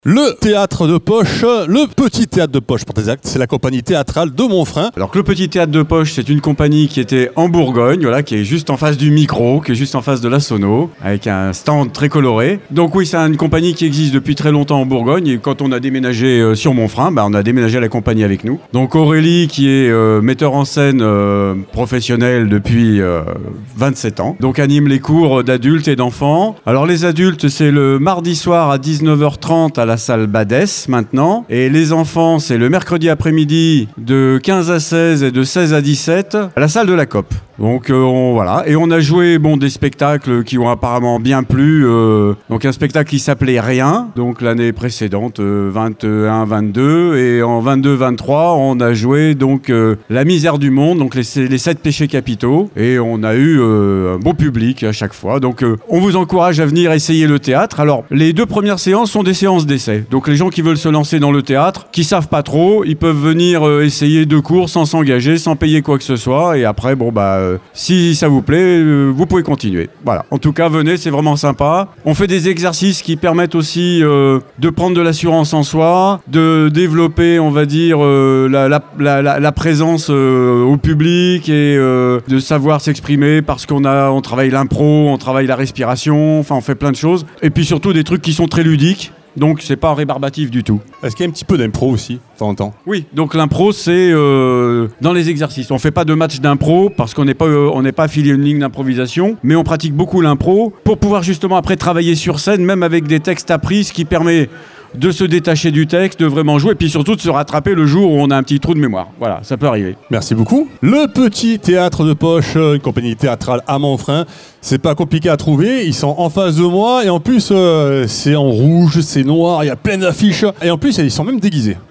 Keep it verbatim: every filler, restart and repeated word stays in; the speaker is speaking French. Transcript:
Le théâtre de poche, le petit théâtre de poche pour tes actes, c'est la compagnie théâtrale de Montfrin. Alors que le petit théâtre de poche, c'est une compagnie qui était en Bourgogne, voilà, qui est juste en face du micro, qui est juste en face de la sono, avec un stand très coloré. Donc oui, c'est une compagnie qui existe depuis très longtemps en Bourgogne, et quand on a déménagé euh, sur Montfrin, bah, on a déménagé la compagnie avec nous. Donc Aurélie, qui est euh, metteur en scène euh, professionnel depuis euh, vingt-sept ans, donc anime les cours d'adultes et d'enfants. Alors les adultes, c'est le mardi soir à dix-neuf heures trente à la salle Badès maintenant, et les enfants c'est le mercredi après-midi de quinze à seize et de seize à dix-sept à la salle de la COP. Donc euh, on, voilà, et on a joué bon des spectacles qui ont apparemment bien plu. Euh, donc un spectacle qui s'appelait Rien, donc l'année précédente euh, vingt et un vingt-deux, et en vingt-deux vingt-trois on a joué donc euh, La misère du monde, donc les, les sept péchés capitaux, et on a eu euh, un beau public à chaque fois. Donc euh, on vous encourage à venir essayer le théâtre. Alors les deux premières séances sont des séances d'essai. Donc les gens qui veulent se lancer dans le théâtre, qui savent pas trop, ils peuvent venir euh, essayer deux cours sans s'engager, sans payer quoi que ce soit, et après bon bah euh, si ça vous plaît, euh, vous pouvez continuer. Voilà. En tout cas, venez, c'est vraiment sympa. On fait des exercices qui permettent aussi euh, de prendre de l'assurance en soi, de développer, on va dire, euh, la, la, la, la, la présence euh, au public et euh, de savoir s'exprimer parce qu'on a, on travaille l'impro, on travaille la respiration, enfin on fait plein de choses. Et puis surtout des trucs qui sont très ludiques. Donc c'est pas rébarbatif du tout. Est-ce qu'il y a un petit peu d'impro aussi, de temps en temps ? Oui, donc l'impro c'est euh, dans les exercices. On fait pas de match d'impro parce qu'on n'est pas euh, on n'est pas affilié à une ligne d'improvisation, mais on pratique beaucoup l'impro pour pouvoir justement après travailler sur scène, même avec des textes appris, ce qui permet de se détacher du texte, de vraiment jouer, et puis surtout de se rattraper le jour où on a un petit trou de mémoire. Voilà, ça peut arriver. Merci beaucoup. Le petit théâtre de poche, une compagnie théâtrale à Montfrin. C'est pas compliqué à trouver, ils sont en face de moi, et en plus, euh, c'est en rouge, c'est noir, il y a plein d'affiches, et en plus, ils sont même déguisés.